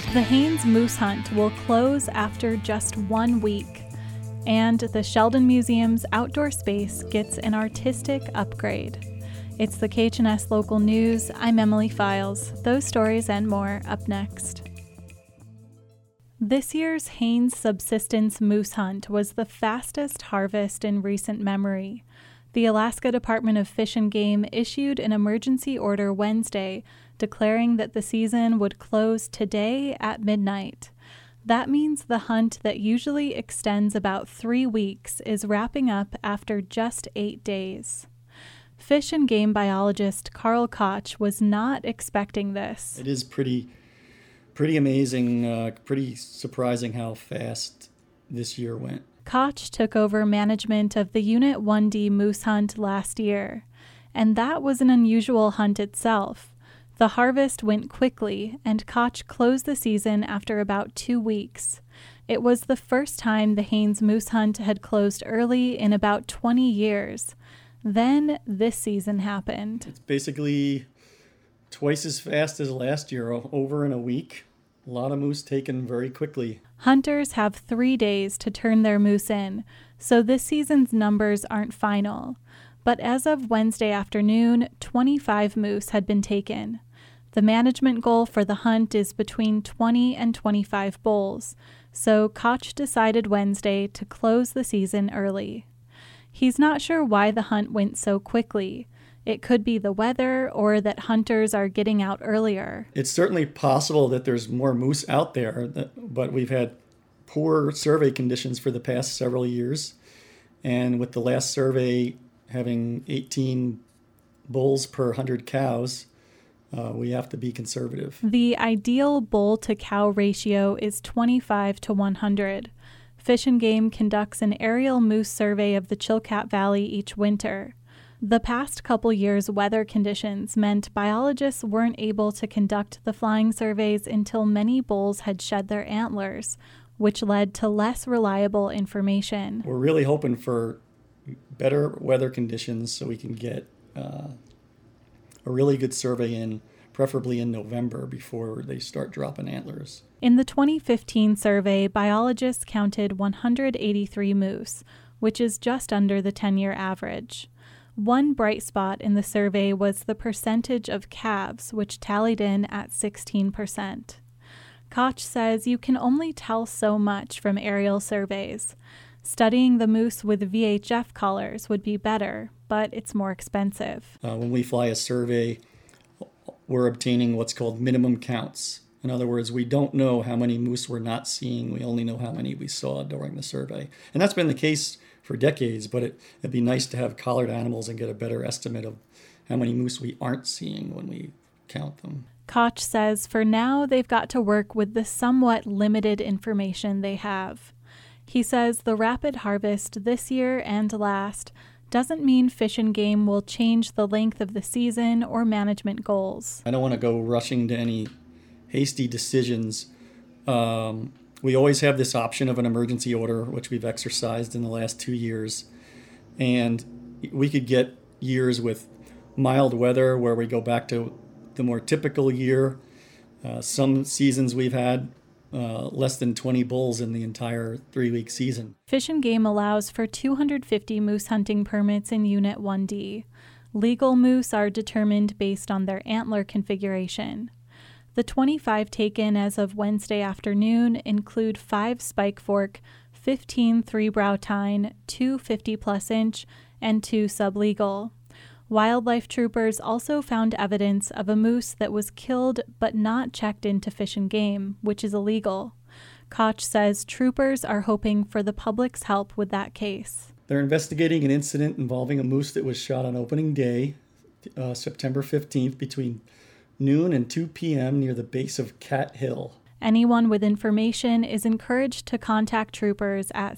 The Haines Moose Hunt will close after just 1 week, and the Sheldon Museum's outdoor space gets an artistic upgrade. It's the KHNS Local News. I'm Emily Files. Those stories and more up next. This year's Haines Subsistence Moose Hunt was the fastest harvest in recent memory. The Alaska Department of Fish and Game issued an emergency order Wednesday declaring that the season would close today at midnight. That means the hunt that usually extends about 3 weeks is wrapping up after just 8 days. Fish and game biologist Carl Koch was not expecting this. It is pretty amazing, pretty surprising how fast this year went. Koch took over management of the Unit 1D moose hunt last year, and that was an unusual hunt itself. The harvest went quickly, and Koch closed the season after about 2 weeks. It was the first time the Haines Moose Hunt had closed early in about 20 years. Then this season happened. It's basically twice as fast as last year, over in a week. A lot of moose taken very quickly. Hunters have 3 days to turn their moose in, so this season's numbers aren't final. But as of Wednesday afternoon, 25 moose had been taken. The management goal for the hunt is between 20 and 25 bulls, so Koch decided Wednesday to close the season early. He's not sure why the hunt went so quickly. It could be the weather or that hunters are getting out earlier. It's certainly possible that there's more moose out there, but we've had poor survey conditions for the past several years. And with the last survey having 18 bulls per 100 cows, we have to be conservative. The ideal bull-to-cow ratio is 25 to 100. Fish and Game conducts an aerial moose survey of the Chilkat Valley each winter. The past couple years' weather conditions meant biologists weren't able to conduct the flying surveys until many bulls had shed their antlers, which led to less reliable information. We're really hoping for better weather conditions so we can get a really good survey in, preferably in November before they start dropping antlers. In the 2015 survey, biologists counted 183 moose, which is just under the 10-year average. One bright spot in the survey was the percentage of calves, which tallied in at 16%. Koch says you can only tell so much from aerial surveys. Studying the moose with VHF collars would be better, but it's more expensive. When we fly a survey, we're obtaining what's called minimum counts. In other words, we don't know how many moose we're not seeing. We only know how many we saw during the survey. And that's been the case for decades, but it'd be nice to have collared animals and get a better estimate of how many moose we aren't seeing when we count them. Koch says for now they've got to work with the somewhat limited information they have. He says the rapid harvest this year and last doesn't mean Fish and Game will change the length of the season or management goals. I don't want to go rushing to any hasty decisions. We always have this option of an emergency order, which we've exercised in the last 2 years. And we could get years with mild weather where we go back to the more typical year. Some seasons we've had less than 20 bulls in the entire 3-week season. Fish and Game allows for 250 moose hunting permits in Unit 1D. Legal moose are determined based on their antler configuration. The 25 taken as of Wednesday afternoon include 5 spike fork, 15 three-brow tine, 2 50-plus inch, and 2 sublegal. Wildlife troopers also found evidence of a moose that was killed but not checked into Fish and Game, which is illegal. Koch says troopers are hoping for the public's help with that case. They're investigating an incident involving a moose that was shot on opening day, September 15th, between noon and 2 p.m. near the base of Cat Hill. Anyone with information is encouraged to contact troopers at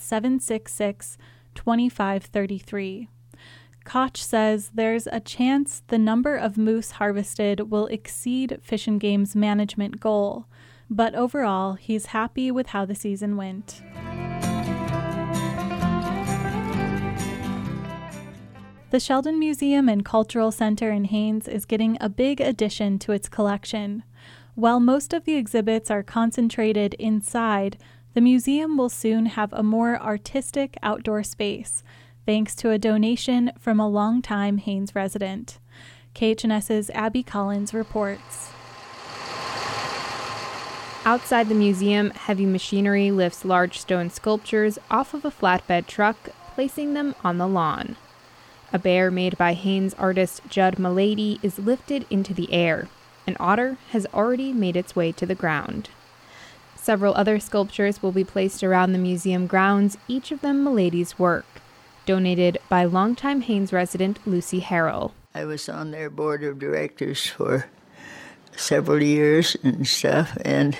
766-2533. Koch says there's a chance the number of moose harvested will exceed Fish and Game's management goal, but overall, he's happy with how the season went. The Sheldon Museum and Cultural Center in Haines is getting a big addition to its collection. While most of the exhibits are concentrated inside, the museum will soon have a more artistic outdoor space, thanks to a donation from a longtime Haines resident. KHNS's Abby Collins reports. Outside the museum, heavy machinery lifts large stone sculptures off of a flatbed truck, placing them on the lawn. A bear made by Haines artist Judd Mulady is lifted into the air. An otter has already made its way to the ground. Several other sculptures will be placed around the museum grounds, each of them Mulady's work, donated by longtime Haines resident Lucy Harrell. I was on their board of directors for several years and stuff, and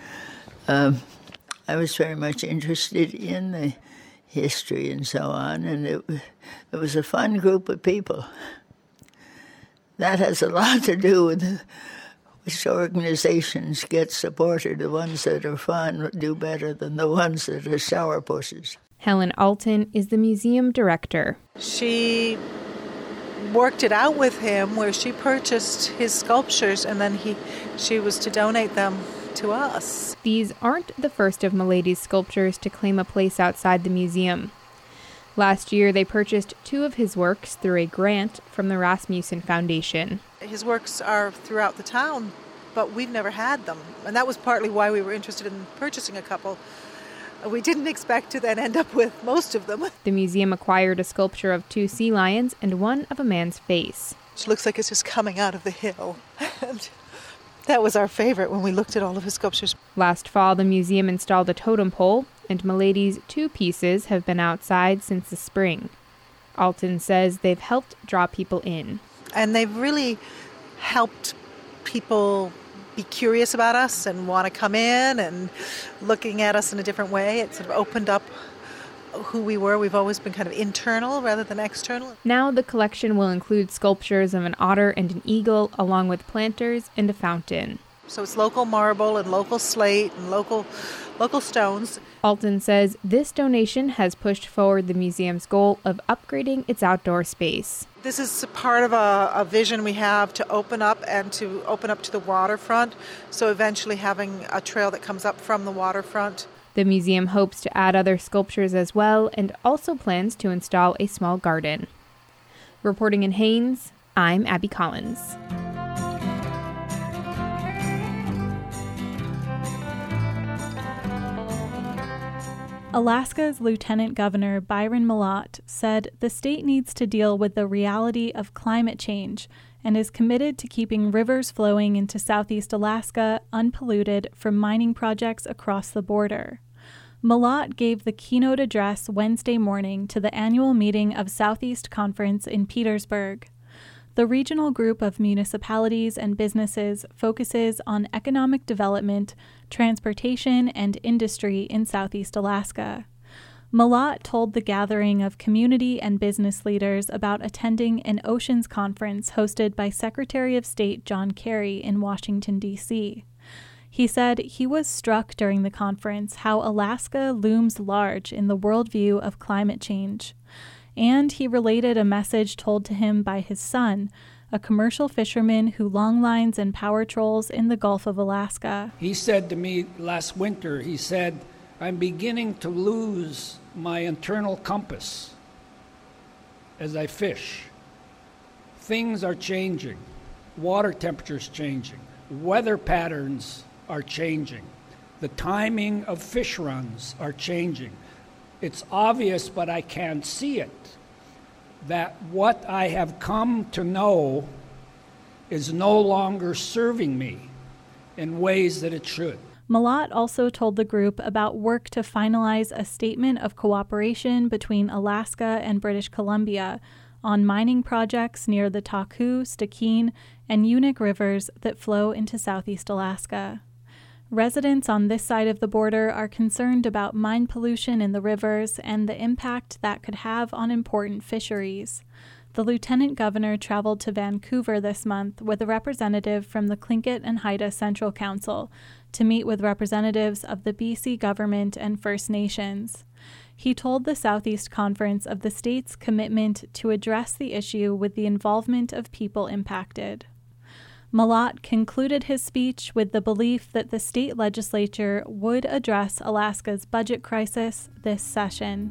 I was very much interested in the history and so on, and it was a fun group of people. That has a lot to do with which organizations get supported. The ones that are fun do better than the ones that are sourpusses. Helen Alton is the museum director. She worked it out with him where she purchased his sculptures and then she was to donate them to us. These aren't the first of Mulady's sculptures to claim a place outside the museum. Last year, they purchased 2 of his works through a grant from the Rasmussen Foundation. His works are throughout the town, but we've never had them. And that was partly why we were interested in purchasing a couple. We didn't expect to then end up with most of them. The museum acquired a sculpture of 2 sea lions and one of a man's face. It looks like it's just coming out of the hill. And that was our favorite when we looked at all of his sculptures. Last fall, the museum installed a totem pole, and Mulady's 2 pieces have been outside since the spring. Alton says they've helped draw people in. And they've really helped people be curious about us and want to come in and looking at us in a different way. It sort of opened up who we were. We've always been kind of internal rather than external. Now the collection will include sculptures of an otter and an eagle, along with planters and a fountain. So it's local marble and local slate and local stones. Alton says this donation has pushed forward the museum's goal of upgrading its outdoor space. This is part of a vision we have to open up to the waterfront, so eventually having a trail that comes up from the waterfront. The museum hopes to add other sculptures as well, and also plans to install a small garden. Reporting in Haines, I'm Abby Collins. Alaska's Lieutenant Governor Byron Mallott said the state needs to deal with the reality of climate change and is committed to keeping rivers flowing into Southeast Alaska unpolluted from mining projects across the border. Mallott gave the keynote address Wednesday morning to the annual meeting of Southeast Conference in Petersburg. The regional group of municipalities and businesses focuses on economic development, transportation, and industry in Southeast Alaska. Mallott told the gathering of community and business leaders about attending an oceans conference hosted by Secretary of State John Kerry in Washington, D.C. He said he was struck during the conference how Alaska looms large in the worldview of climate change. And he related a message told to him by his son, a commercial fisherman who longlines and power trolls in the Gulf of Alaska. He said to me last winter, he said, I'm beginning to lose my internal compass as I fish. Things are changing. Water temperature's changing. Weather patterns are changing. The timing of fish runs are changing. It's obvious, but I can't see it, that what I have come to know is no longer serving me in ways that it should. Mallott also told the group about work to finalize a statement of cooperation between Alaska and British Columbia on mining projects near the Taku, Stikine, and Unic rivers that flow into Southeast Alaska. Residents on this side of the border are concerned about mine pollution in the rivers and the impact that could have on important fisheries. The lieutenant governor traveled to Vancouver this month with a representative from the Tlingit and Haida Central Council to meet with representatives of the BC government and First Nations. He told the Southeast Conference of the state's commitment to address the issue with the involvement of people impacted. Malott concluded his speech with the belief that the state legislature would address Alaska's budget crisis this session.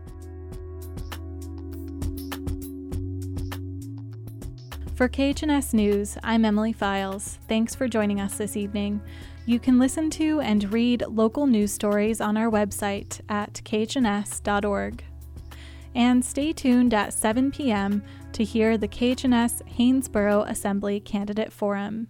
For KHNS News, I'm Emily Files. Thanks for joining us this evening. You can listen to and read local news stories on our website at khns.org. And stay tuned at 7 p.m. to hear the KHNS Haynesboro Assembly Candidate Forum.